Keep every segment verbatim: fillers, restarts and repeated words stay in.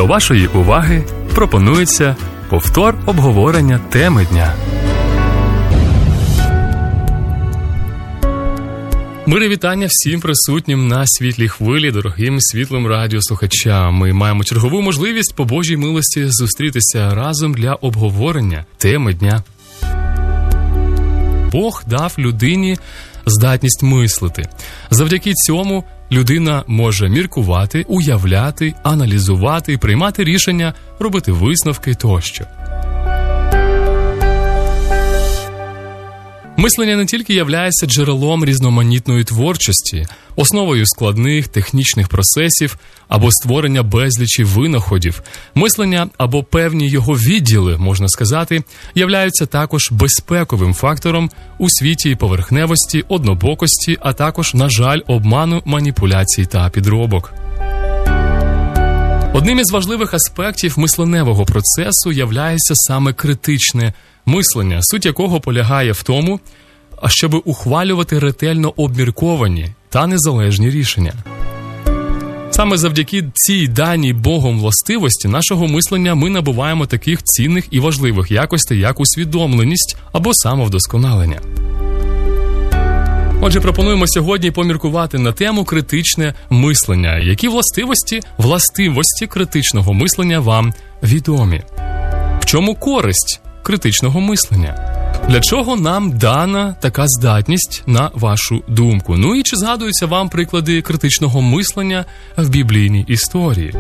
До вашої уваги пропонується повтор обговорення теми дня. Мири вітання всім присутнім на світлій хвилі, дорогим світлим радіослухачам. Ми маємо чергову можливість по Божій милості зустрітися разом для обговорення теми дня. Бог дав людині здатність мислити. Завдяки цьому людина може міркувати, уявляти, аналізувати, приймати рішення, робити висновки тощо. Мислення не тільки являється джерелом різноманітної творчості, основою складних технічних процесів або створення безлічі винаходів. Мислення або певні його відділи, можна сказати, являються також безпековим фактором у світі поверхневості, однобокості, а також, на жаль, обману, маніпуляцій та підробок. Одним із важливих аспектів мисленевого процесу являється саме критичне мислення, суть якого полягає в тому, щоб ухвалювати ретельно обмірковані та незалежні рішення. Саме завдяки цій даній Богом властивості нашого мислення ми набуваємо таких цінних і важливих якостей, як усвідомленість або самовдосконалення. Отже, пропонуємо сьогодні поміркувати на тему критичне мислення. Які властивості, властивості критичного мислення вам відомі? В чому користь критичного мислення? Для чого нам дана така здатність, на вашу думку? Ну і чи згадуються вам приклади критичного мислення в біблійній історії?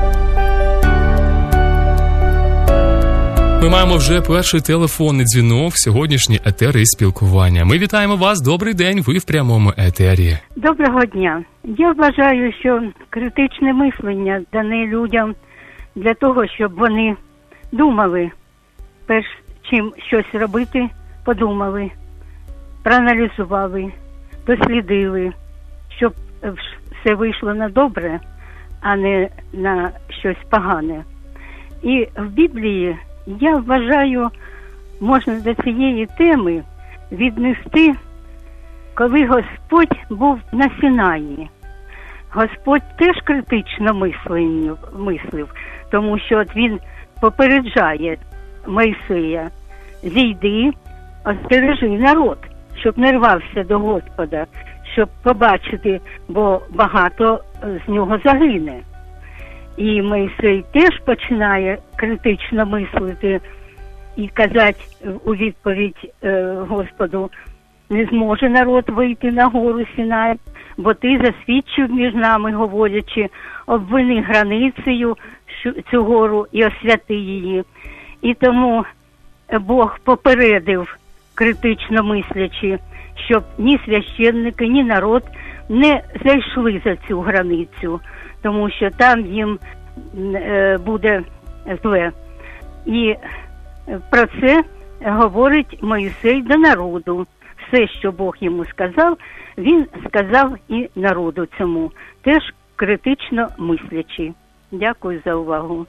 Ми маємо вже перший телефонний дзвінок в сьогоднішній етері спілкування. Ми вітаємо вас. Добрий день, ви в прямому етері. Доброго дня. Я вважаю, що критичне мислення дане людям для того, щоб вони думали, перш чим щось робити, подумали, проаналізували, дослідили, щоб все вийшло на добре, а не на щось погане. І в Біблії, я вважаю, можна до цієї теми віднести, коли Господь був на Сінаї. Господь теж критично мислив, мислив, тому що от він попереджає Мойсея: зійди, остережи народ, щоб не рвався до Господа, щоб побачити, бо багато з нього загине. І Мойсей теж починає критично мислити і казати у відповідь е, Господу: не зможе народ вийти на гору Сінай, бо ти засвідчив між нами, говорячи, обвини границею цю гору і освяти її. І тому Бог попередив, критично мислячи, щоб ні священники, ні народ не зайшли за цю границю, тому що там їм е, буде зле. І про це говорить Мойсей до народу. Все, що Бог йому сказав, він сказав і народу цьому, теж критично мислячи. Дякую за увагу.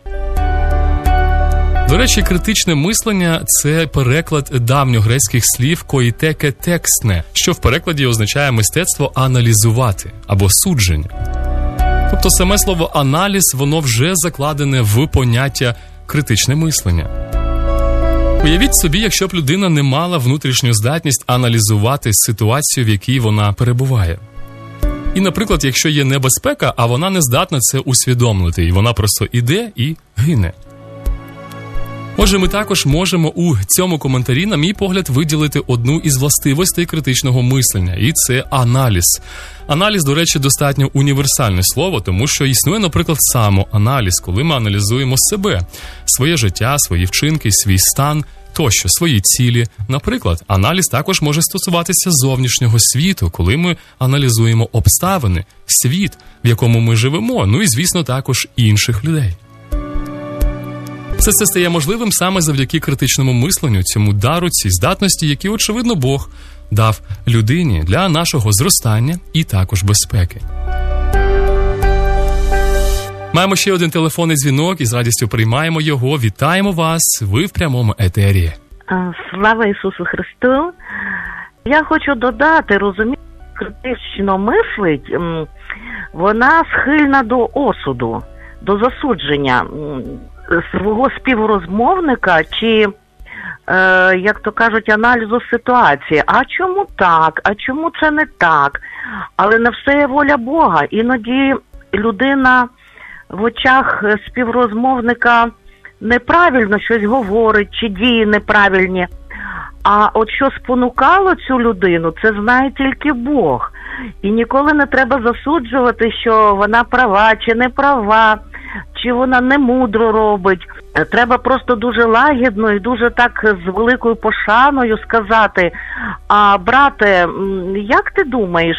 До речі, критичне мислення – це переклад давньогрецьких слів «коїтеке текстне», що в перекладі означає мистецтво аналізувати або судження. Тобто саме слово «аналіз» воно вже закладене в поняття критичне мислення. Уявіть собі, якщо б людина не мала внутрішню здатність аналізувати ситуацію, в якій вона перебуває. І, наприклад, якщо є небезпека, а вона не здатна це усвідомити, і вона просто іде і гине. Отже, ми також можемо у цьому коментарі, на мій погляд, виділити одну із властивостей критичного мислення, і це аналіз. Аналіз, до речі, достатньо універсальне слово, тому що існує, наприклад, самоаналіз, коли ми аналізуємо себе, своє життя, свої вчинки, свій стан, тощо, свої цілі. Наприклад, аналіз також може стосуватися зовнішнього світу, коли ми аналізуємо обставини, світ, в якому ми живемо, ну і, звісно, також інших людей. Все це стає можливим саме завдяки критичному мисленню, цьому дару, цій здатності, які, очевидно, Бог дав людині для нашого зростання і також безпеки. Маємо ще один телефонний дзвінок і з радістю приймаємо його. Вітаємо вас, ви в прямому етері. Слава Ісусу Христу! Я хочу додати, розумієте, критично мислить, вона схильна до осуду. до засудження свого співрозмовника чи, е, як то кажуть, аналізу ситуації. А чому так? А чому це не так? Але не все є воля Бога. Іноді людина в очах співрозмовника неправильно щось говорить, чи діє неправильні. А от що спонукало цю людину, це знає тільки Бог. І ніколи не треба засуджувати, що вона права чи не права, чи вона не мудро робить. Треба просто дуже лагідно і дуже так з великою пошаною сказати: а, брате, як ти думаєш,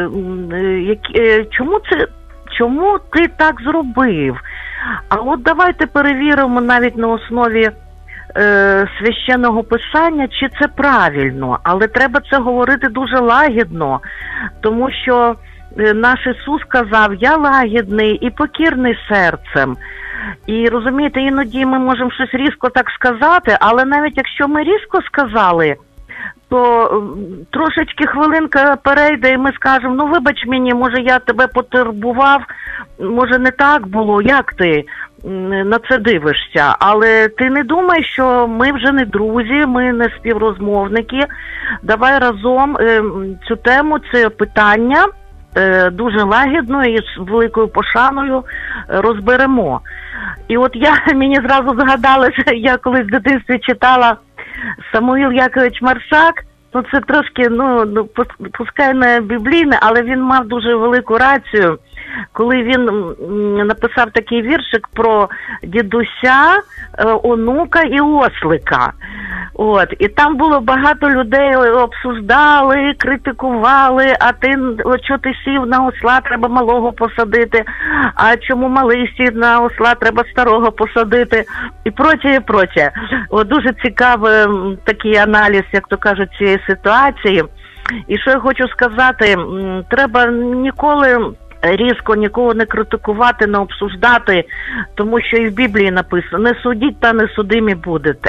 чому це, чому ти так зробив? А от давайте перевіримо навіть на основі е, священного писання, чи це правильно. Але треба це говорити дуже лагідно, тому що е, наш Ісус сказав: я лагідний і покірний серцем. І, розумієте, іноді ми можемо щось різко так сказати, але навіть якщо ми різко сказали, то трошечки хвилинка перейде і ми скажемо: ну вибач мені, може я тебе потурбував, може не так було, як ти на це дивишся? Але ти не думай, що ми вже не друзі, ми не співрозмовники. Давай разом цю тему, це питання дуже лагідно і з великою пошаною розберемо. І от я, мені зразу згадалося, я колись в дитинстві читала Самуїл Якович Марсак. Ну це трошки, ну, пускай не біблійне, але він мав дуже велику рацію, коли він написав такий віршик про дідуся, онука і ослика. От, і там було багато людей, обсуждали, критикували: а ти, от що ти сів на осла, треба малого посадити, а чому малий сів на осла, треба старого посадити, і прочее, і прочее. От, дуже цікавий такий аналіз, як то кажуть, цієї ситуації. І що я хочу сказати, треба ніколи різко нікого не критикувати, не обсуждати, тому що і в Біблії написано: не судіть, та не судимі будете.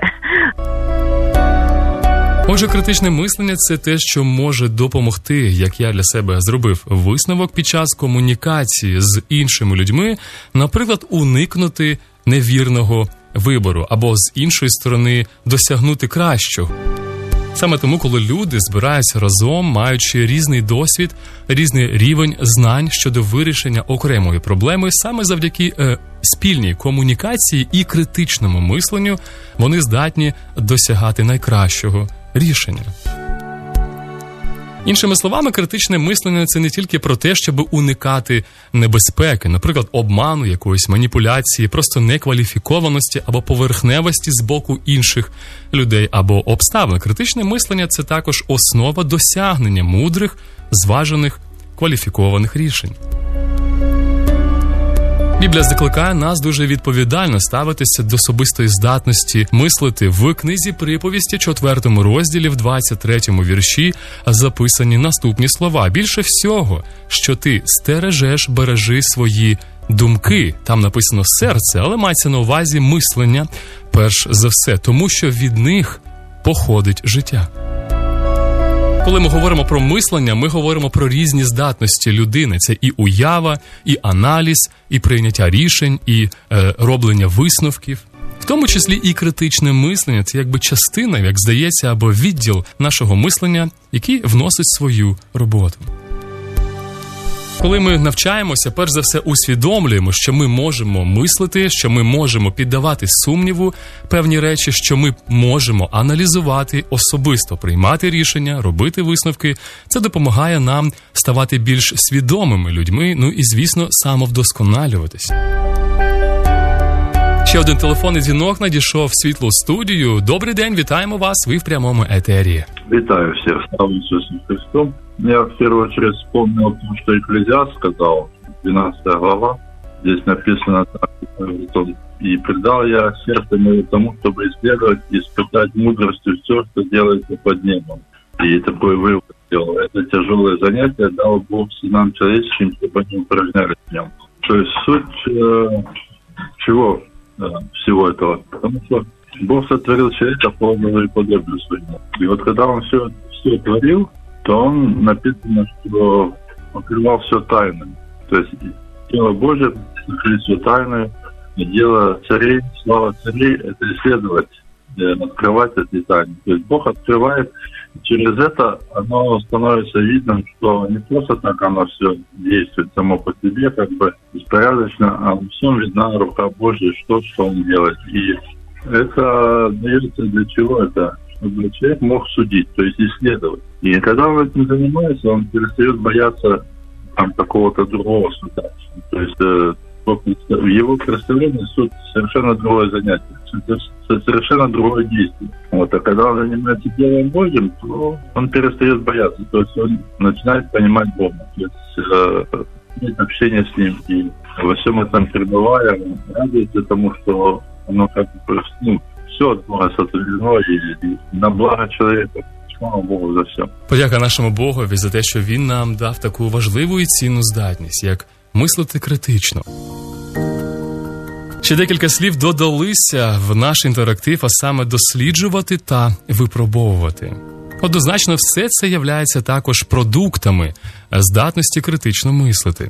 Отже, критичне мислення – це те, що може допомогти, як я для себе зробив висновок під час комунікації з іншими людьми, наприклад, уникнути невірного вибору або, з іншої сторони, досягнути кращого. Саме тому, коли люди збираються разом, маючи різний досвід, різний рівень знань щодо вирішення окремої проблеми, саме завдяки е, спільній комунікації і критичному мисленню, вони здатні досягати найкращого рішення. Іншими словами, критичне мислення – це не тільки про те, щоб уникати небезпеки, наприклад, обману, якоїсь маніпуляції, просто некваліфікованості або поверхневості з боку інших людей або обставин. Критичне мислення – це також основа досягнення мудрих, зважених, кваліфікованих рішень. Біблія закликає нас дуже відповідально ставитися до особистої здатності мислити. В книзі «Приповісті», четвертому розділі, в двадцять третьому вірші записані наступні слова: «Більше всього, що ти стережеш, бережи свої думки». Там написано «серце», але мається на увазі мислення перш за все, тому що від них походить життя. Коли ми говоримо про мислення, ми говоримо про різні здатності людини. Це і уява, і аналіз, і прийняття рішень, і е, роблення висновків. В тому числі і критичне мислення – це якби частина, як здається, або відділ нашого мислення, який вносить свою роботу. Коли ми навчаємося, перш за все усвідомлюємо, що ми можемо мислити, що ми можемо піддавати сумніву певні речі, що ми можемо аналізувати, особисто приймати рішення, робити висновки. Це допомагає нам ставати більш свідомими людьми, ну і, звісно, самовдосконалюватися. Ще один телефонний дзвінок надійшов в світлу студію. Добрий день, вітаємо вас, ви в прямому етері. Вітаю всіх, слава Ісусу Христу. Я в первую очередь вспомнил то, что Экклезиаст сказал, двенадцатая глава. Здесь написано: «И предал я сердце мое тому, чтобы исследовать и испытать мудростью все, что делается под небом». И такой вывод сделал: это тяжелое занятие дал Бог сынам человеческим, чтобы они упражнялись в нем. То есть суть э, чего э, всего этого? Потому что Бог сотворил человека по образу и подобию своему. И вот когда Он все, все творил, то он написано, что открывал все тайно. То есть тело Божие сокрыть всю тайну. Дело царей, слава царей – это исследовать, открывать эти тайны. То есть Бог открывает, через это оно становится видным, что не просто так оно все действует само по себе, как бы беспорядочно, а во всем видна рука Божья, что, что Он делает. И это дается для чего? Это чтобы человек мог судить, то есть исследовать. И когда он этим занимается, он перестает бояться там какого-то другого суда. То есть э, в его представлении суд совершенно другое занятие, совершенно другое действие. Вот. А когда он занимается делом Божьим, то он перестает бояться, то есть он начинает понимать Бога. То есть э, общение с Ним. И во всем этом пребывая, он радуется тому, что оно как бы, ну, все от Бога сотворено і, і на благо чоловіка. Слава Богу за все. Подяка нашому Богові за те, що Він нам дав таку важливу і цінну здатність, як мислити критично. Ще декілька слів додалися в наш інтерактив, а саме досліджувати та випробовувати. Однозначно, все це являється також продуктами здатності критично мислити.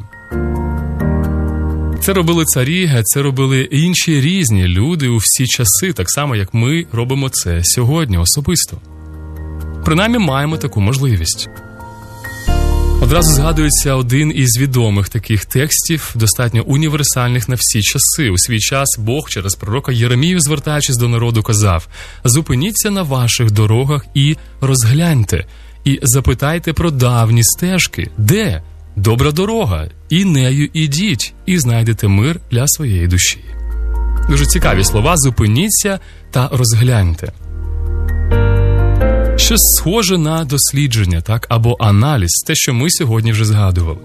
Це робили царі, це робили інші різні люди у всі часи, так само, як ми робимо це сьогодні особисто. Принаймні, маємо таку можливість. Одразу згадується один із відомих таких текстів, достатньо універсальних на всі часи. У свій час Бог через пророка Єремію, звертаючись до народу, казав: «Зупиніться на ваших дорогах і розгляньте, і запитайте про давні стежки. Де? Добра дорога, і нею ідіть, і знайдете мир для своєї душі». Дуже цікаві слова «зупиніться» та «розгляньте». Щось схоже на дослідження, так, або аналіз, те, що ми сьогодні вже згадували.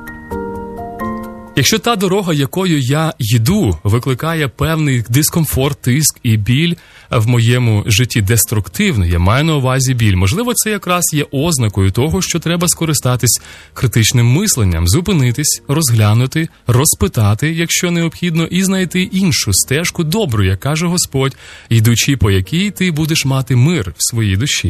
Якщо та дорога, якою я йду, викликає певний дискомфорт, тиск і біль в моєму житті деструктивний, я маю на увазі біль, можливо, це якраз є ознакою того, що треба скористатись критичним мисленням, зупинитись, розглянути, розпитати, якщо необхідно, і знайти іншу стежку добру, як каже Господь, йдучи по якій ти будеш мати мир в своїй душі.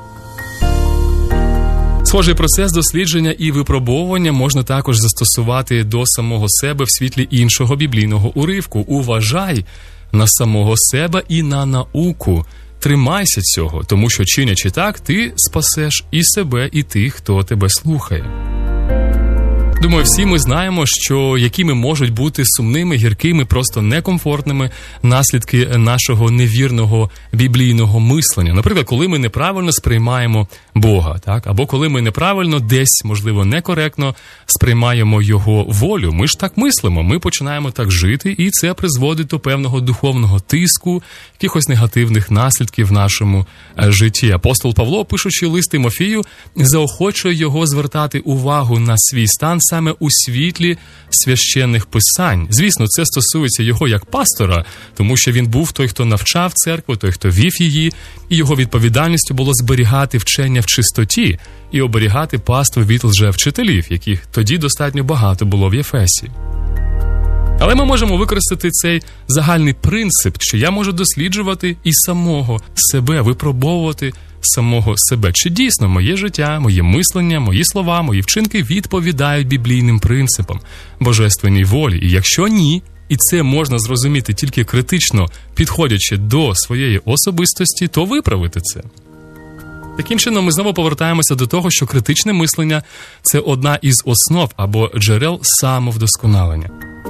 Схожий процес дослідження і випробовування можна також застосувати до самого себе в світлі іншого біблійного уривку. Уважай на самого себе і на науку. Тримайся цього, тому що, чинячи так, ти спасеш і себе, і тих, хто тебе слухає. Думаю, всі ми знаємо, що якими можуть бути сумними, гіркими, просто некомфортними наслідки нашого невірного біблійного мислення. Наприклад, коли ми неправильно сприймаємо Бога, так? Або коли ми неправильно десь, можливо, некоректно сприймаємо Його волю. Ми ж так мислимо, ми починаємо так жити, і це призводить до певного духовного тиску, якихось негативних наслідків в нашому житті. Апостол Павло, пишучи лист Тимофію, заохочує його звертати увагу на свій стан саме у світлі священних писань. Звісно, це стосується його як пастора, тому що він був той, хто навчав церкву, той, хто вів її, і його відповідальністю було зберігати вчення в чистоті і оберігати паству від лжевчителів, яких тоді достатньо багато було в Єфесі. Але ми можемо використати цей загальний принцип, що я можу досліджувати і самого себе, випробовувати самого себе. Чи дійсно моє життя, моє мислення, мої слова, мої вчинки відповідають біблійним принципам, божественній волі? І якщо ні, і це можна зрозуміти тільки критично, підходячи до своєї особистості, то виправити це. Таким чином, ми знову повертаємося до того, що критичне мислення – це одна із основ або джерел самовдосконалення.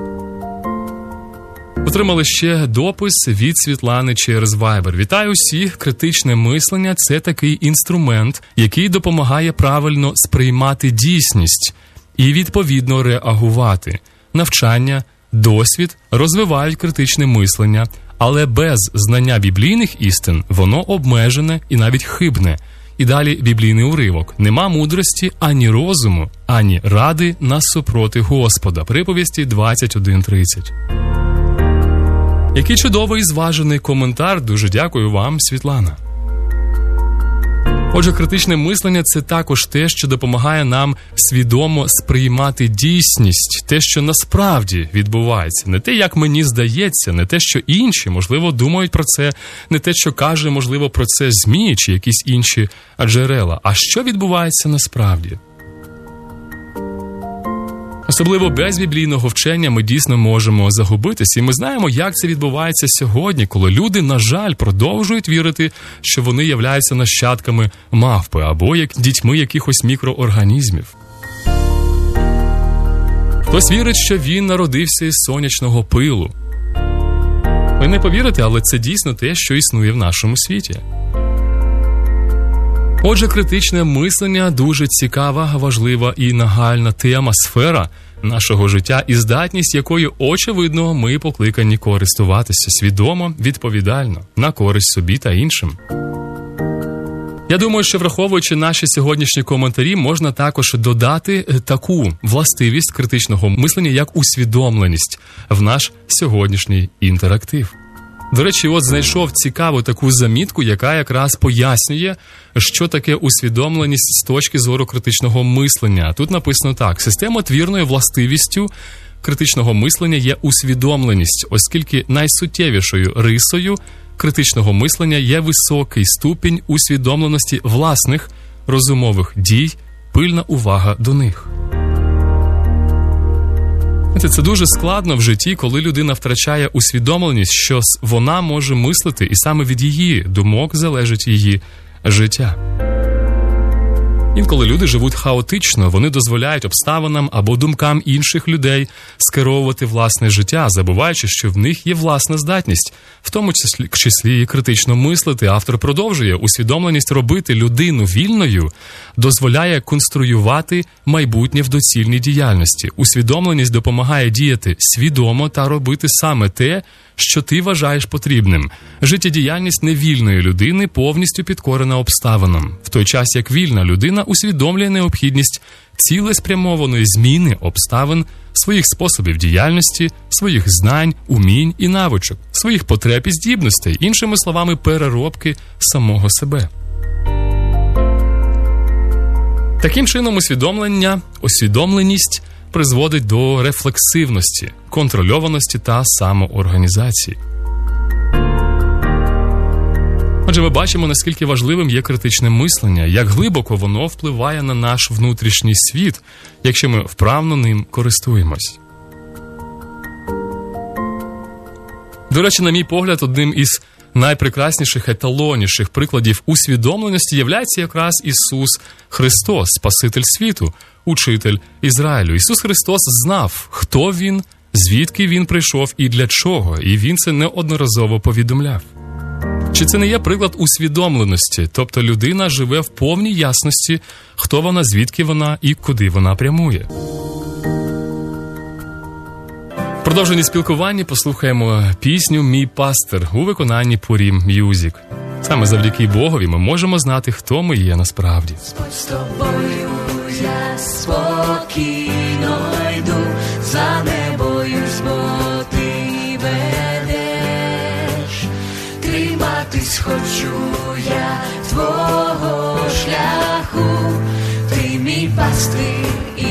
Отримали ще допис від Світлани через Viber. Вітаю усіх! Критичне мислення – це такий інструмент, який допомагає правильно сприймати дійсність і відповідно реагувати. Навчання, досвід розвивають критичне мислення, але без знання біблійних істин воно обмежене і навіть хибне. І далі біблійний уривок. Нема мудрості ані розуму, ані ради насупроти Господа. Приповісті двадцять один тридцять. Який чудовий і зважений коментар. Дуже дякую вам, Світлана. Отже, критичне мислення – це також те, що допомагає нам свідомо сприймати дійсність, те, що насправді відбувається. Не те, як мені здається, не те, що інші, можливо, думають про це, не те, що каже, можливо, про це ЗМІ чи якісь інші джерела, а що відбувається насправді. Особливо без біблійного вчення ми дійсно можемо загубитись. І ми знаємо, як це відбувається сьогодні, коли люди, на жаль, продовжують вірити, що вони являються нащадками мавпи або як дітьми якихось мікроорганізмів. Хтось вірить, що він народився із сонячного пилу. Ви не повірите, але це дійсно те, що існує в нашому світі. Отже, критичне мислення – дуже цікава, важлива і нагальна тема, сфера нашого життя і здатність якою, очевидно, ми покликані користуватися свідомо, відповідально, на користь собі та іншим. Я думаю, що враховуючи наші сьогоднішні коментарі, можна також додати таку властивість критичного мислення, як усвідомленість в наш сьогоднішній інтерактив. До речі, от знайшов цікаву таку замітку, яка якраз пояснює, що таке усвідомленість з точки зору критичного мислення. Тут написано так: системотвірною властивістю критичного мислення є усвідомленість, оскільки найсуттєвішою рисою критичного мислення є високий ступінь усвідомленості власних розумових дій, пильна увага до них. Це дуже складно в житті, коли людина втрачає усвідомленість, що вона може мислити, і саме від її думок залежить її життя. Інколи люди живуть хаотично, вони дозволяють обставинам або думкам інших людей скеровувати власне життя, забуваючи, що в них є власна здатність, в тому числі, числі і критично мислити. Автор продовжує: усвідомленість робити людину вільною дозволяє конструювати майбутнє в доцільній діяльності. Усвідомленість допомагає діяти свідомо та робити саме те, що ти вважаєш потрібним. Життєдіяльність невільної людини повністю підкорена обставинам, в той час як вільна людина усвідомлює необхідність цілеспрямованої зміни обставин, своїх способів діяльності, своїх знань, умінь і навичок, своїх потреб і здібностей, іншими словами, переробки самого себе. Таким чином, усвідомлення, усвідомленість призводить до рефлексивності, контрольованості та самоорганізації. Отже, ми бачимо, наскільки важливим є критичне мислення, як глибоко воно впливає на наш внутрішній світ, якщо ми вправно ним користуємось. До речі, на мій погляд, одним із найпрекрасніших, еталонніших прикладів усвідомленості являється якраз Ісус Христос, Спаситель світу, Учитель Ізраїлю. Ісус Христос знав, хто Він, звідки Він прийшов і для чого, і Він це неодноразово повідомляв. Чи це не є приклад усвідомленості, тобто людина живе в повній ясності, хто вона, звідки вона і куди вона прямує? В продовженні спілкування послухаємо пісню «Мій пастир» у виконанні Puri Music. Саме завдяки Богові ми можемо знати, хто ми є насправді. З тобою я спокійно йду, за не боюсь, бо ти ведеш. Триматись хочу я твого шляху, ти мій пастир і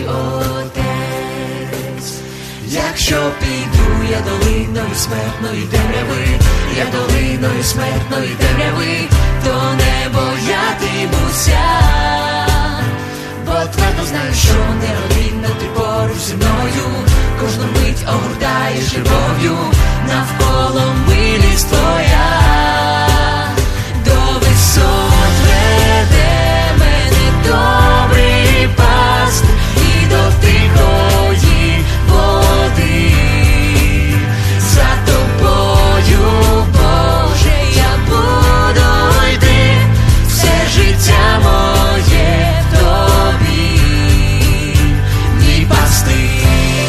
отець. Якщо піду я долиною смертної темряви, я долиною смертної темряви, то не боятимуся, бо твердо знаю, що неодмінно ти поруч зі мною, кожну мить огортаєш любов'ю, навколо милість твоя, до висот веде мене добрий пастир і до тихої води. За тобою, Боже, я буду йти, все життя моє в тобі, мій пастир.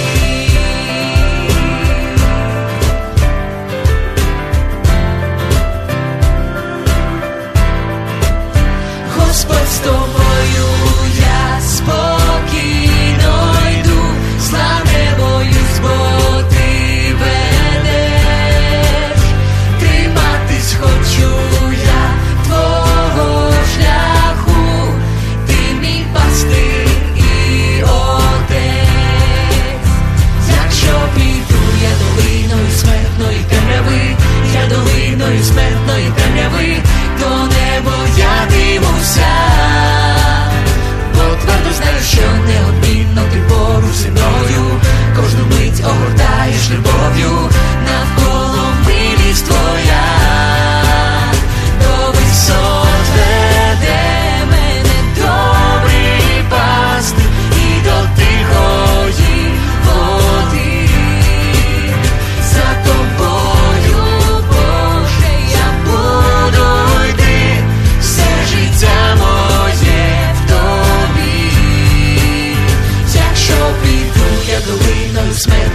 Господь, з тобою я спокійно йду, зла не боюсь, бо ти ведеш. Триматись хочу я твого шляху, ти мій пастир і отець. Якщо піду я долиною смертної темряви, я долиною смертної темряви, то не боятимуся, бо твердо знаю, що неодмінно ти поруч зі мною.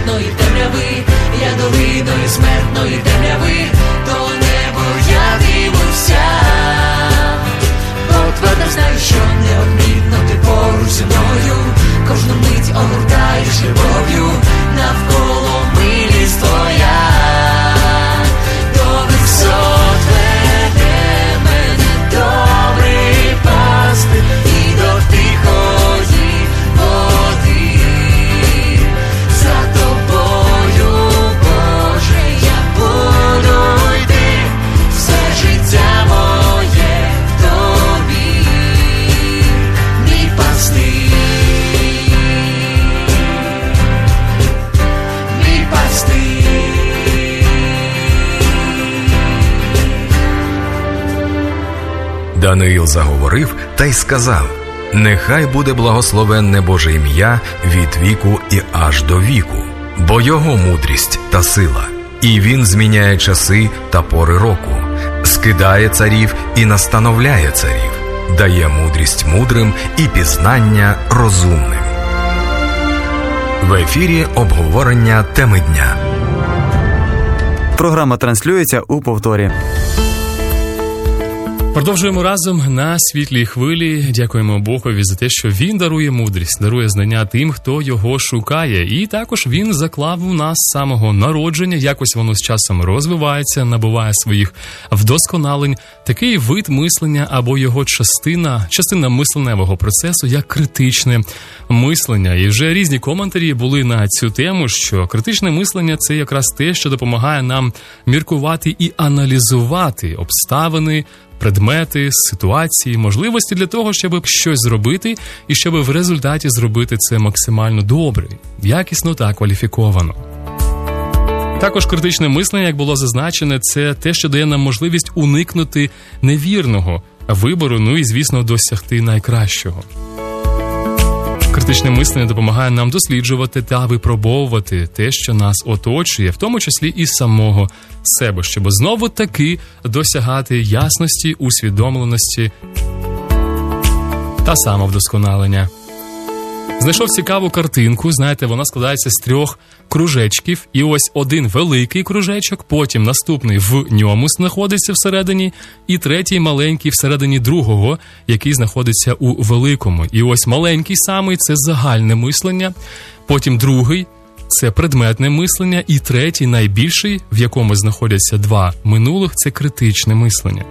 смертної темряви, я долиною смертної темряви, до неба я дивлюся, бо твердо знаю, що неодмінно ти поруч зі мною, кожну мить огортаєш любов'ю, навколо милість твоя, до висот веде мене добрий пастир, і до тихої води, за тобою, Боже, я буду йти, все життя моє в тобі, мій пастир, мій пастир. Даниїл заговорив та й сказав: «Нехай буде благословенне Боже ім'я від віку і аж до віку, бо його мудрість та сила, і він зміняє часи та пори року, скидає царів і настановляє царів, дає мудрість мудрим і пізнання розумним». В ефірі обговорення теми дня. Програма транслюється у повторі. Продовжуємо разом на світлій хвилі. Дякуємо Богові за те, що Він дарує мудрість, дарує знання тим, хто його шукає. І також Він заклав у нас з самого народження, якось воно з часом розвивається, набуває своїх вдосконалень. Такий вид мислення або його частина, частина мисленневого процесу, як критичне мислення. І вже різні коментарі були на цю тему, що критичне мислення – це якраз те, що допомагає нам міркувати і аналізувати обставини, предмети, ситуації, можливості для того, щоб щось зробити і щоб в результаті зробити це максимально добре, якісно та кваліфіковано. Також критичне мислення, як було зазначено, це те, що дає нам можливість уникнути невірного вибору, ну і, звісно, досягти найкращого. Критичне мислення допомагає нам досліджувати та випробовувати те, що нас оточує, в тому числі і самого себе, щоб знову-таки досягати ясності, усвідомленості та самовдосконалення. Знайшов цікаву картинку, знаєте, вона складається з трьох кружечків, і ось один великий кружечок, потім наступний в ньому знаходиться всередині, і третій маленький всередині другого, який знаходиться у великому. І ось маленький самий – це загальне мислення, потім другий – це предметне мислення, і третій, найбільший, в якому знаходяться два минулих – це критичне мислення.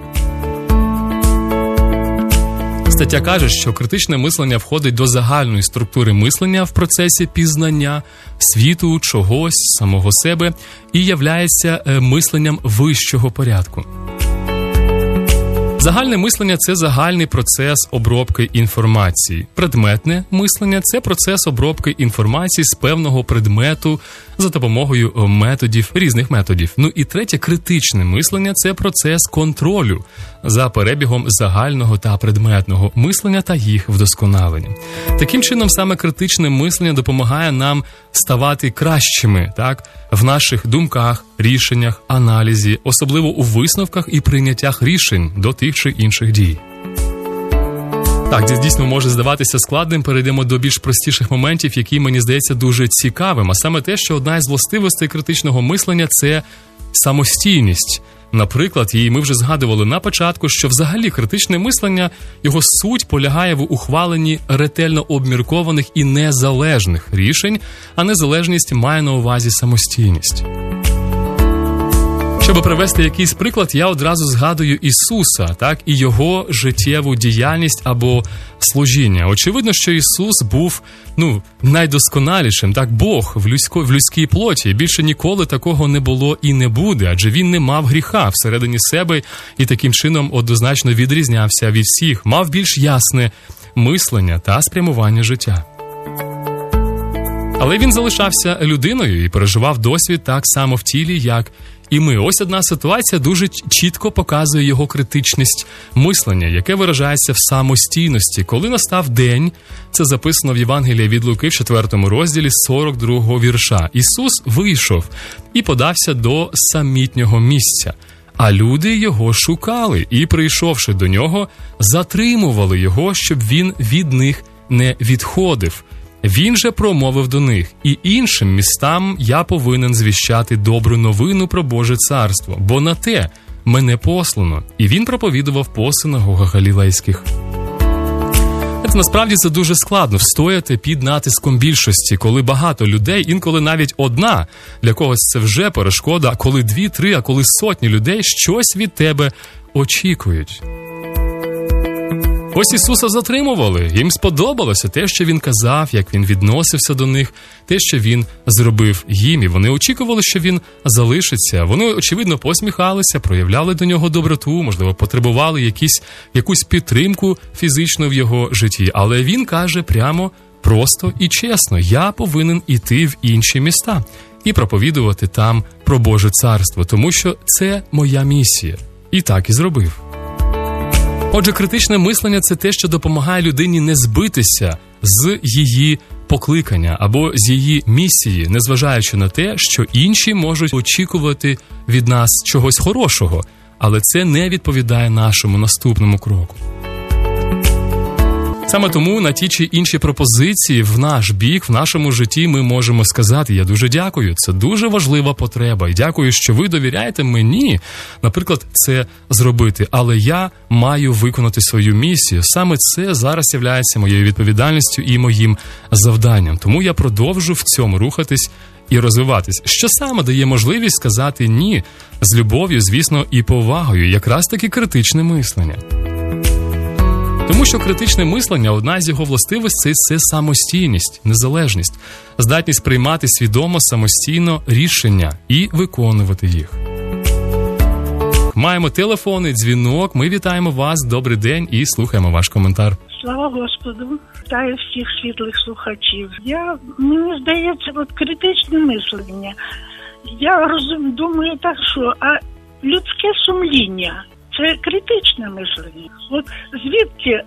Стаття каже, що критичне мислення входить до загальної структури мислення в процесі пізнання світу, чогось, самого себе і являється мисленням вищого порядку. Загальне мислення – це загальний процес обробки інформації. Предметне мислення – це процес обробки інформації з певного предмету за допомогою методів, різних методів. Ну і третє, критичне мислення – це процес контролю за перебігом загального та предметного мислення та їх вдосконалення. Таким чином, саме критичне мислення допомагає нам ставати кращими, так, в наших думках, рішеннях, аналізі, особливо у висновках і прийняттях рішень до тих чи інших дій. Так, це дійсно може здаватися складним, перейдемо до більш простіших моментів, які, мені здається, дуже цікавим, а саме те, що одна із властивостей критичного мислення – це самостійність. Наприклад, і ми вже згадували на початку, що взагалі критичне мислення, його суть полягає в ухваленні ретельно обміркованих і незалежних рішень, а незалежність має на увазі самостійність. Щоб привести якийсь приклад, я одразу згадую Ісуса, так, і його життєву діяльність або служіння. Очевидно, що Ісус був, ну, найдосконалішим, так, Бог в, людсько, в людській плоті. Більше ніколи такого не було і не буде, адже він не мав гріха всередині себе і таким чином однозначно відрізнявся від всіх, мав більш ясне мислення та спрямування життя. Але він залишався людиною і переживав досвід так само в тілі, як і ми. Ось одна ситуація дуже чітко показує його критичність мислення, яке виражається в самостійності. Коли настав день, це записано в Євангелії від Луки в четвертому розділі сорок другого вірша. Ісус вийшов і подався до самітнього місця. А люди його шукали і, прийшовши до нього, затримували його, щоб він від них не відходив. Він же промовив до них: і іншим містам я повинен звіщати добру новину про Боже царство, бо на те мене послано. І він проповідував по синагогах галілейських. Це насправді це дуже складно встояти під натиском більшості, коли багато людей, інколи навіть одна, для когось це вже перешкода, а коли дві, три, а коли сотні людей щось від тебе очікують. Ось Ісуса затримували, їм сподобалося те, що Він казав, як Він відносився до них, те, що Він зробив їм, і вони очікували, що Він залишиться. Вони, очевидно, посміхалися, проявляли до Нього доброту, можливо, потребували якісь, якусь підтримку фізичну в Його житті, але Він каже прямо, просто і чесно: я повинен іти в інші міста і проповідувати там про Боже царство, тому що це моя місія. І так і зробив. Отже, критичне мислення – це те, що допомагає людині не збитися з її покликання або з її місії, незважаючи на те, що інші можуть очікувати від нас чогось хорошого, але це не відповідає нашому наступному кроку. Саме тому на ті чи інші пропозиції в наш бік, в нашому житті ми можемо сказати: я дуже дякую, це дуже важлива потреба, і дякую, що ви довіряєте мені, наприклад, це зробити, але я маю виконати свою місію. Саме це зараз є моєю відповідальністю і моїм завданням. Тому я продовжу в цьому рухатись і розвиватись. Що саме дає можливість сказати «ні» з любов'ю, звісно, і повагою, якраз таки критичне мислення. Тому що критичне мислення, одна з його властивостей – це самостійність, незалежність, здатність приймати свідомо самостійно рішення і виконувати їх. Маємо телефонний дзвінок, ми вітаємо вас, добрий день і слухаємо ваш коментар. Слава Господу, вітаю всіх світлих слухачів. Я, мені здається, от критичне мислення. Я розум, думаю так, що а людське сумління – це критичне мислення. От звідки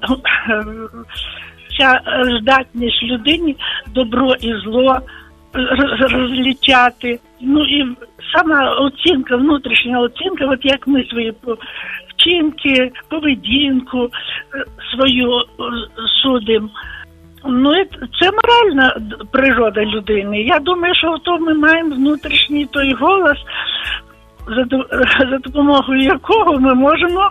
ця здатність людині добро і зло розлічати. Ну і сама оцінка, внутрішня оцінка, от як ми свої вчинки, поведінку свою судимо. Ну, це моральна природа людини. Я думаю, що в тому ми маємо внутрішній той голос, за допомогою якого ми можемо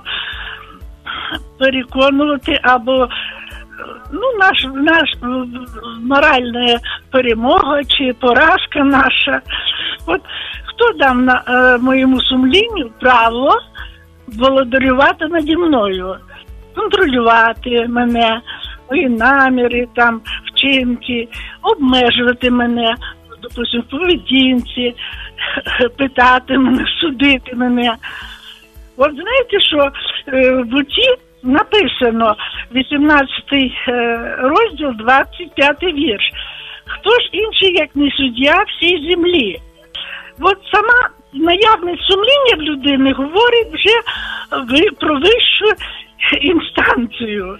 переконувати або ну, наш, наш моральна перемога чи поразка наша. От хто дав на е, моєму сумлінню право володарювати наді мною, контролювати мене, мої наміри, там, вчинки, обмежувати мене, допустим, в поведінці, питати мене, судити мене. От знаєте, що е, в Буті написано вісімнадцятий е, розділ, двадцять п'ятий вірш. Хто ж інший, як не суддя всій землі? От сама наявність сумління в людини говорить вже про вищу інстанцію,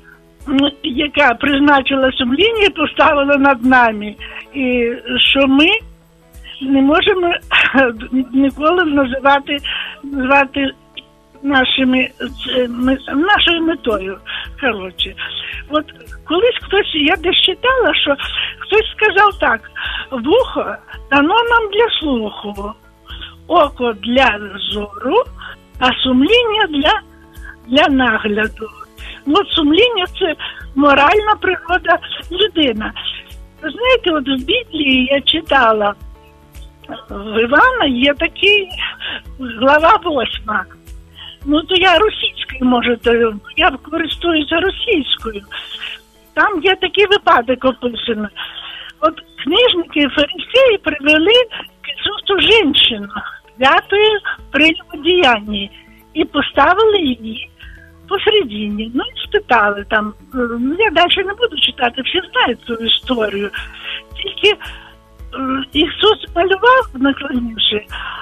яка призначила сумління і поставила над нами. І що ми не можемо ніколи називати, називати нашими, нашою метою. Коротше, от колись хтось, я десь читала, що хтось сказав так: вухо дано нам для слуху, око для зору, а сумління для, для нагляду. Ну, от сумління – це моральна природа людини. Ви знаєте, от в Біблії я читала, в Івана є такий, глава восьма. Ну, то я російською, може, то я користуюся російською. Там є такий випадок описаний. От книжники і фарисеї привели к Ісусу жінку, святою при одіянні, і поставили її посередині. Ну, і спитали там, ну, я далі не буду читати, всі знають цю історію. Тільки е, Ісус малював, наклонивши,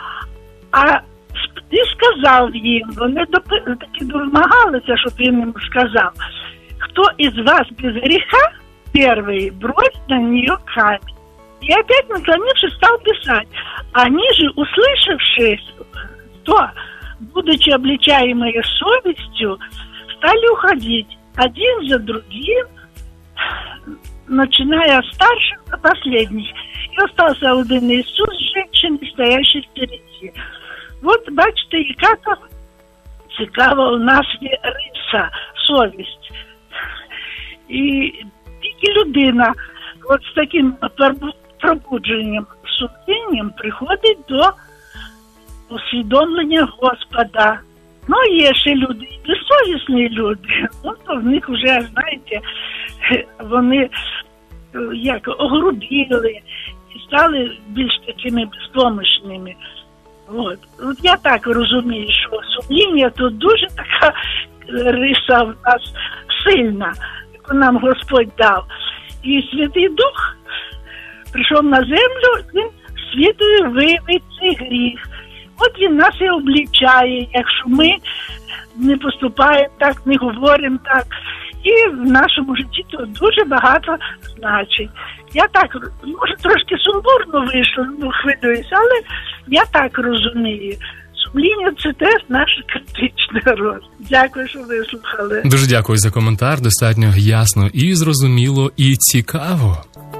а і сказав їм, вони допи- таки домагалися, щоб він їм сказав: хто із вас без греха, первый брось на нее камень. И опять, наклонившись, стал писать. Они же, услышавшие, то, будучи обличаемые совестью, стали уходить один за другим, начиная от старших до последних. И остался один Иисус, женщины, стоящий впереди. Вот, бачите, яка там цікава у нас є риса, совість. І тільки людина от з таким пробудженням, сумлінням приходить до усвідомлення Господа. Ну, є ще люди, і безсовісні люди, ну, то в них вже, знаєте, вони як огрубіли і стали більш такими безпомощними. От. От я так розумію, що сумління тут дуже така риса в нас сильна, яку нам Господь дав. І Святий Дух прийшов на землю, він світою виявить цей гріх. От він нас і облічає, якщо ми не поступаємо так, не говоримо так. І в нашому житті то дуже багато значить. Я так, може, трошки сумбурно вийшло, ну, хвилююсь, але я так розумію. Сумління – це теж наш критичний рост. Дякую, що вислухали. Дуже дякую за коментар, достатньо ясно і зрозуміло, і цікаво.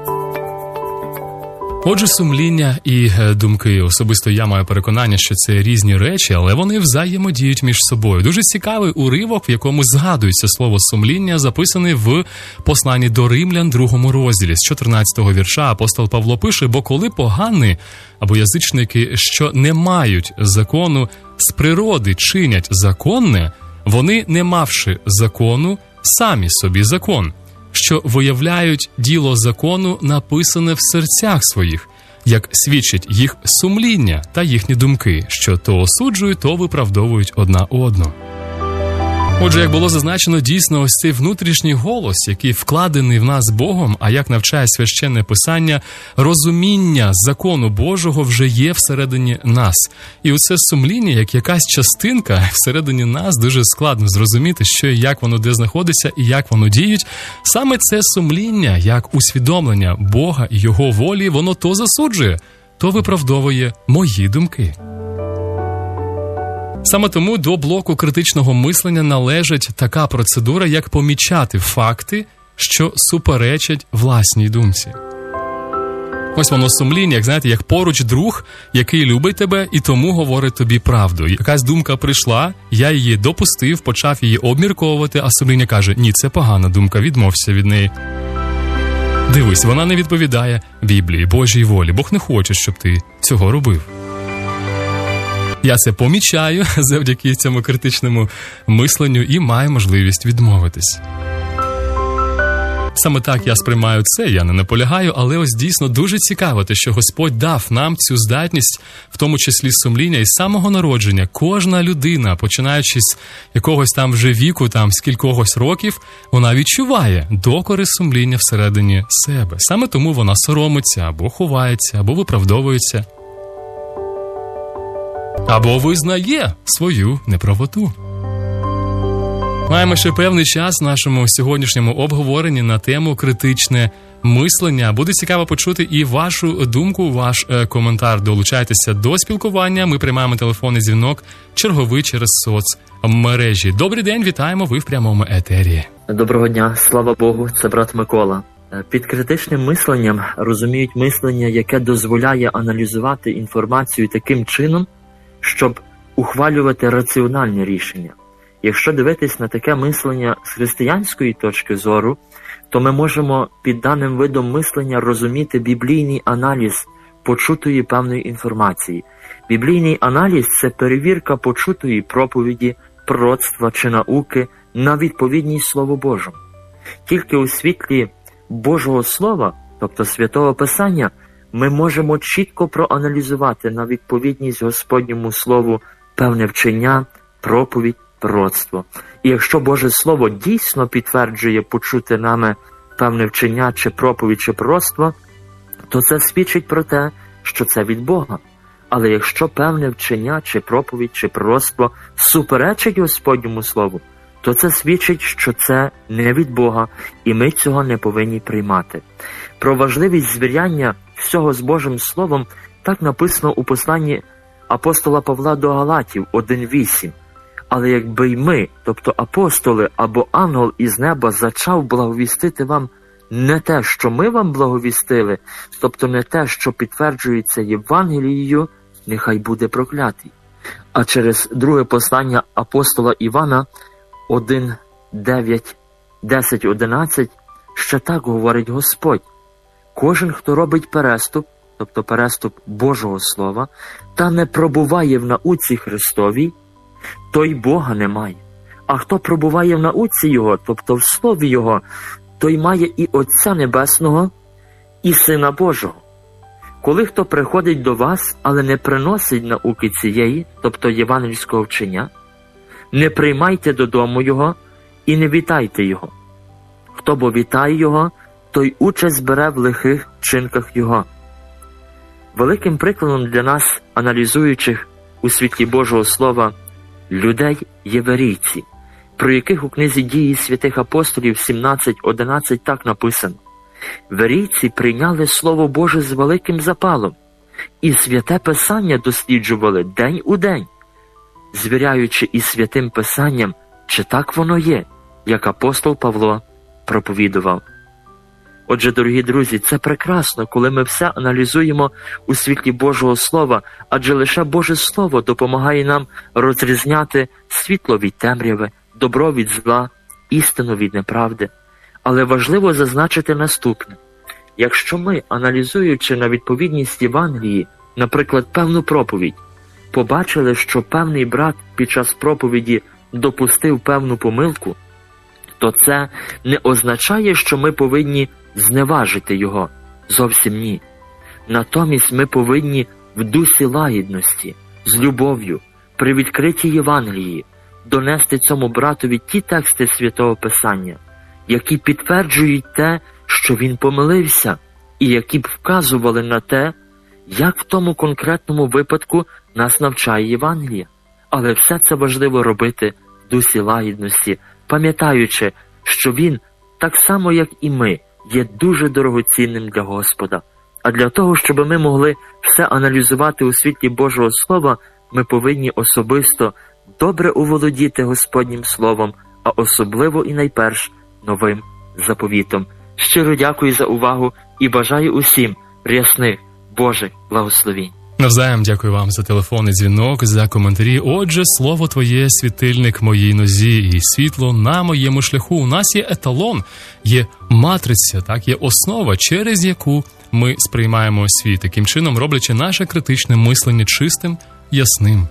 Отже, сумління і думки. Особисто я маю переконання, що це різні речі, але вони взаємодіють між собою. Дуже цікавий уривок, в якому згадується слово сумління, записаний в посланні до Римлян, другому розділі. З чотирнадцятого вірша апостол Павло пише: «Бо коли погани або язичники, що не мають закону, з природи чинять законне, вони, не мавши закону, самі собі закон, що виявляють діло закону, написане в серцях своїх, як свідчить їх сумління та їхні думки, що то осуджують, то виправдовують одна одну». Отже, як було зазначено, дійсно ось цей внутрішній голос, який вкладений в нас Богом, а як навчає Священне Писання, розуміння закону Божого вже є всередині нас. І оце сумління, як якась частинка всередині нас, дуже складно зрозуміти, що і як воно де знаходиться, і як воно діють. Саме це сумління, як усвідомлення Бога і Його волі, воно то засуджує, то виправдовує мої думки. Саме тому до блоку критичного мислення належить така процедура, як помічати факти, що суперечать власній думці. Ось воно сумління, як, знаєте, як поруч друг, який любить тебе і тому говорить тобі правду. Якась думка прийшла, я її допустив, почав її обмірковувати, а сумління каже: ні, це погана думка, відмовся від неї. Дивись, вона не відповідає Біблії, Божій волі. Бог не хоче, щоб ти цього робив. Я це помічаю завдяки цьому критичному мисленню і маю можливість відмовитись. Саме так я сприймаю це, я не наполягаю, але ось дійсно дуже цікаво те, що Господь дав нам цю здатність, в тому числі сумління, і з самого народження. Кожна людина, починаючи з якогось там вже віку, там з кількогось років, вона відчуває докори сумління всередині себе. Саме тому вона соромиться, або ховається, або виправдовується, або визнає свою неправоту. Маємо ще певний час в нашому сьогоднішньому обговоренні на тему критичне мислення. Буде цікаво почути і вашу думку, ваш е, коментар. Долучайтеся до спілкування. Ми приймаємо телефонний дзвінок черговий через соцмережі. Добрий день, вітаємо, ви в прямому етері. Доброго дня, слава Богу, це брат Микола. Під критичним мисленням розуміють мислення, яке дозволяє аналізувати інформацію таким чином, щоб ухвалювати раціональні рішення. Якщо дивитись на таке мислення з християнської точки зору, то ми можемо під даним видом мислення розуміти біблійний аналіз почутої певної інформації. Біблійний аналіз – це перевірка почутої проповіді, пророцтва чи науки на відповідність Слову Божому. Тільки у світлі Божого Слова, тобто Святого Писання, ми можемо чітко проаналізувати на відповідність Господньому Слову певне вчення, проповідь, пророцтво. І якщо Боже Слово дійсно підтверджує почути нами певне вчення, чи проповідь, чи пророцтво, то це свідчить про те, що це від Бога. Але якщо певне вчення, чи проповідь, чи пророцтво суперечить Господньому Слову, то це свідчить, що це не від Бога, і ми цього не повинні приймати. Про важливість звіряння всього з Божим Словом так написано у посланні апостола Павла до Галатів один вісім. Але якби й ми, тобто апостоли або ангел із неба, зачав благовістити вам не те, що ми вам благовістили, тобто не те, що підтверджується Євангелією, нехай буде проклятий. А через друге послання апостола Івана один, дев'ять, десять, одинадцять ще так говорить Господь. Кожен, хто робить переступ, тобто переступ Божого Слова, та не пробуває в науці Христовій, той Бога не має. А хто пробуває в науці Його, тобто в Слові Його, той має і Отця Небесного, і Сина Божого. Коли хто приходить до вас, але не приносить науки цієї, тобто євангельського вчення, не приймайте додому його і не вітайте його. Хто бо вітає його, той участь бере в лихих вчинках його. Великим прикладом для нас, аналізуючих у світлі Божого Слова, людей є верійці, про яких у книзі «Дії святих апостолів» сімнадцять одинадцять так написано. Верійці прийняли Слово Боже з великим запалом і святе Писання досліджували день у день, звіряючи із святим Писанням, чи так воно є, як апостол Павло проповідував. Отже, дорогі друзі, це прекрасно, коли ми все аналізуємо у світлі Божого Слова, адже лише Боже Слово допомагає нам розрізняти світло від темряви, добро від зла, істину від неправди. Але важливо зазначити наступне. Якщо ми, аналізуючи на відповідність Євангелії, наприклад, певну проповідь, побачили, що певний брат під час проповіді допустив певну помилку, то це не означає, що ми повинні зневажити його. Зовсім ні. Натомість ми повинні в дусі лагідності, з любов'ю, при відкритій Євангелії, донести цьому братові ті тексти Святого Писання, які підтверджують те, що він помилився, і які б вказували на те, як в тому конкретному випадку нас навчає Євангелія. Але все це важливо робити в дусі лагідності, пам'ятаючи, що він, так само як і ми, є дуже дорогоцінним для Господа. А для того, щоб ми могли все аналізувати у світлі Божого Слова, ми повинні особисто добре оволодіти Господнім Словом, а особливо і найперш новим заповітом. Щиро дякую за увагу і бажаю усім рясних Божих благословінь. Навзаєм дякую вам за телефонний дзвінок, за коментарі. Отже, слово твоє, світильник моїй нозі і світло на моєму шляху. У нас є еталон, є матриця, так, є основа, через яку ми сприймаємо світ, таким чином роблячи наше критичне мислення чистим, ясним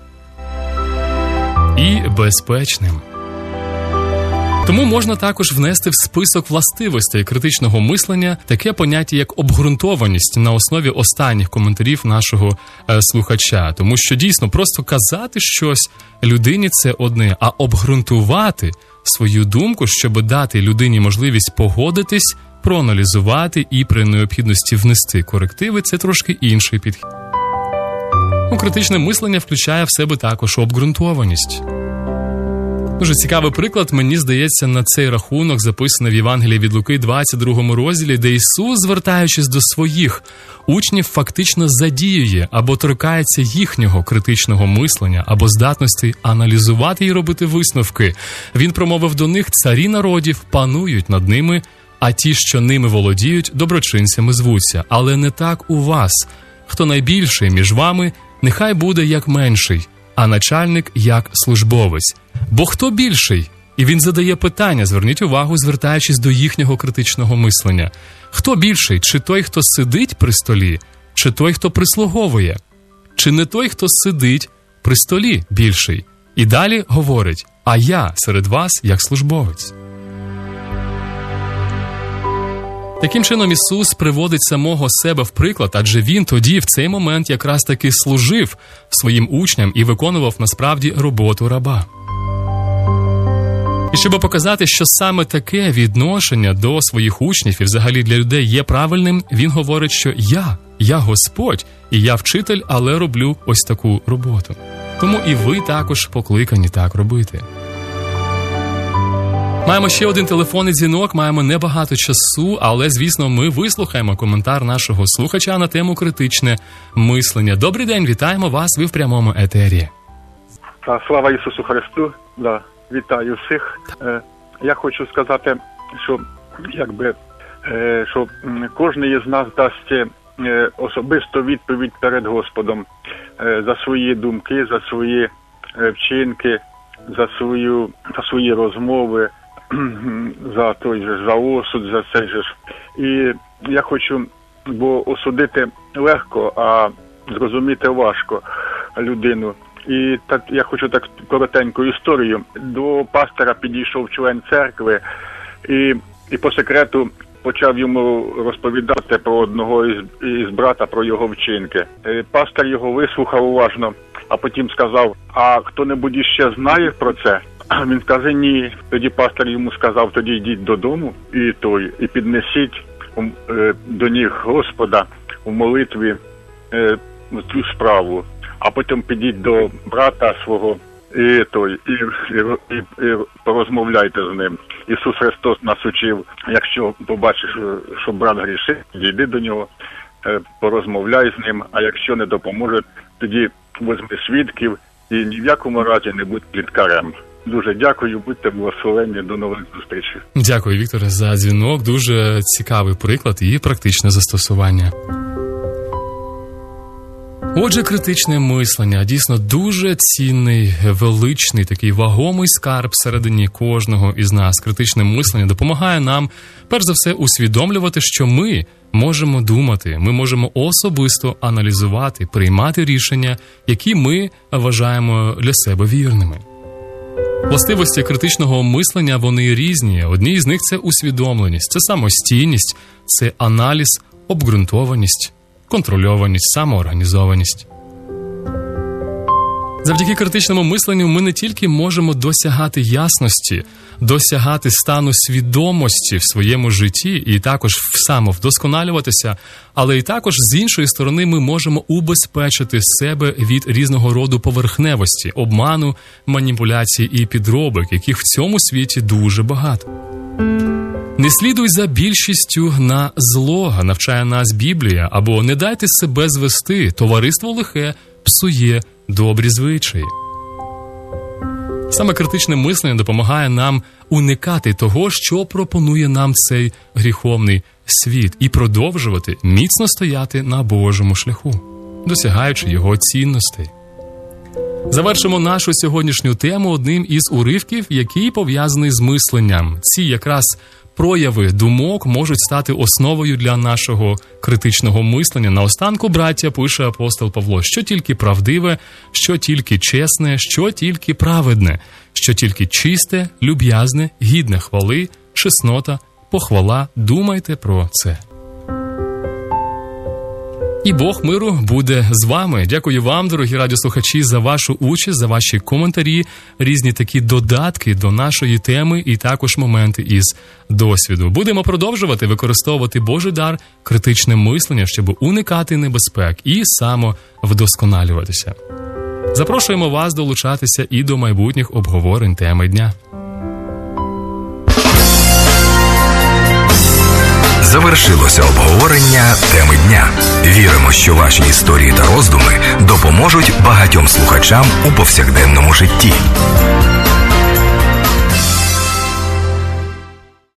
і безпечним. Тому можна також внести в список властивостей критичного мислення таке поняття, як обґрунтованість на основі останніх коментарів нашого е, слухача. Тому що дійсно просто казати щось людині – це одне, а обґрунтувати свою думку, щоб дати людині можливість погодитись, проаналізувати і при необхідності внести корективи – це трошки інший підхід. Ну, критичне мислення включає в себе також обґрунтованість. Дуже цікавий приклад, мені здається, на цей рахунок записаний в Євангелії від Луки, двадцять другому розділі, де Ісус, звертаючись до своїх учнів, фактично задіює або торкається їхнього критичного мислення, або здатності аналізувати і робити висновки. Він промовив до них: «Царі народів панують над ними, а ті, що ними володіють, доброчинцями звуться. Але не так у вас. Хто найбільший між вами, нехай буде як менший, а начальник як службовець. Бо хто більший?» І він задає питання, зверніть увагу, звертаючись до їхнього критичного мислення. Хто більший? Чи той, хто сидить при столі, чи той, хто прислуговує? Чи не той, хто сидить при столі, більший? І далі говорить: «А я серед вас як службовець». Таким чином Ісус приводить самого себе в приклад, адже Він тоді, в цей момент, якраз таки служив своїм учням і виконував насправді роботу раба. І щоб показати, що саме таке відношення до своїх учнів і взагалі для людей є правильним, Він говорить, що «Я, я Господь, і я вчитель, але роблю ось таку роботу». Тому і ви також покликані так робити. Маємо ще один телефонний дзвінок, маємо небагато часу, але, звісно, ми вислухаємо коментар нашого слухача на тему критичне мислення. Добрий день, вітаємо вас, ви в прямому етері. Слава Ісусу Христу, да, вітаю всіх. Е, я хочу сказати, що якби е, що кожен із нас дасть е, особисту відповідь перед Господом е, за свої думки, за свої е, вчинки, за свою за свої розмови, за той же за осуд, за цей же ж. І я хочу, бо осудити легко, а зрозуміти важко людину. І так я хочу так коротеньку історію. До пастора підійшов член церкви і, і по секрету почав йому розповідати про одного із, із брата, про його вчинки. Пастор його вислухав уважно, а потім сказав: а хто-небудь іще знає про це? Він каже: ні. Тоді пастор йому сказав: тоді йдіть додому і той, і піднесіть е, до ніг Господа у молитві е, цю справу. А потім підіть до брата свого і той, і, і, і, і порозмовляйте з ним. Ісус Христос нас учив: якщо побачиш, що брат грішить, дійди до нього, порозмовляй з ним, а якщо не допоможе, тоді візьми свідків і ні в якому разі не будь пліткарем. Дуже дякую, будьте благословенні, до нових зустрічей. Дякую, Вікторе, за дзвінок. Дуже цікавий приклад і практичне застосування. Отже, критичне мислення дійсно дуже цінний, величний, такий вагомий скарб всередині кожного із нас. Критичне мислення допомагає нам, перш за все, усвідомлювати, що ми можемо думати, ми можемо особисто аналізувати, приймати рішення, які ми вважаємо для себе вірними. Властивості критичного мислення, вони різні. Одні із них – це усвідомленість, це самостійність, це аналіз, обґрунтованість, контрольованість, самоорганізованість. Завдяки критичному мисленню ми не тільки можемо досягати ясності, досягати стану свідомості в своєму житті і також самовдосконалюватися, але і також з іншої сторони ми можемо убезпечити себе від різного роду поверхневості, обману, маніпуляцій і підробок, яких в цьому світі дуже багато. Не слідуй за більшістю на зло, навчає нас Біблія, або не дайте себе звести, товариство лихе псує добрі звичаї. Саме критичне мислення допомагає нам уникати того, що пропонує нам цей гріховний світ, і продовжувати міцно стояти на Божому шляху, досягаючи його цінностей. Завершимо нашу сьогоднішню тему одним із уривків, який пов'язаний з мисленням. Ці якраз прояви думок можуть стати основою для нашого критичного мислення. Наостанку, браття, пише апостол Павло: що тільки правдиве, що тільки чесне, що тільки праведне, що тільки чисте, люб'язне, гідне хвали, чеснота, похвала, думайте про це. І Бог миру буде з вами. Дякую вам, дорогі радіослухачі, за вашу участь, за ваші коментарі, різні такі додатки до нашої теми і також моменти із досвіду. Будемо продовжувати використовувати Божий дар, критичне мислення, щоб уникати небезпек і самовдосконалюватися. Запрошуємо вас долучатися і до майбутніх обговорень теми дня. Завершилося обговорення теми дня. Віримо, що ваші історії та роздуми допоможуть багатьом слухачам у повсякденному житті.